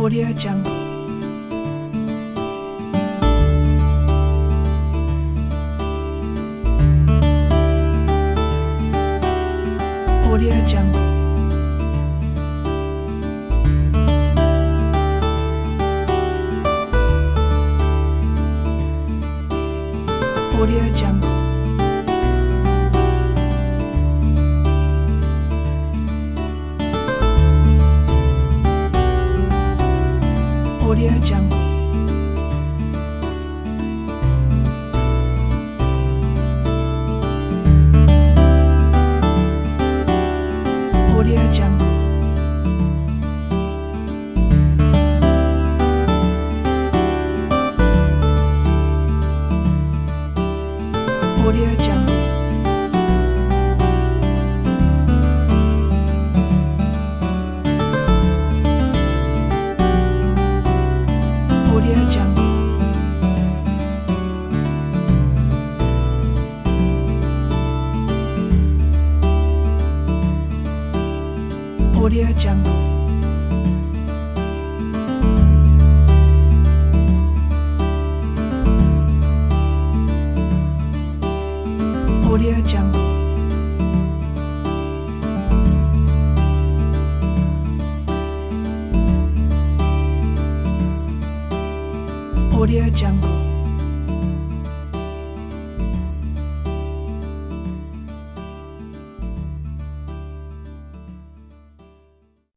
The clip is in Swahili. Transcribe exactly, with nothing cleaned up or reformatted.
Audio Jungle. Audio Jungle. Audio Jungle. Audio Jungle. Audio Jungle. Audio Jungle. Audio Jungle. Audio Jungle. Audio Jungle. Audio Jungle.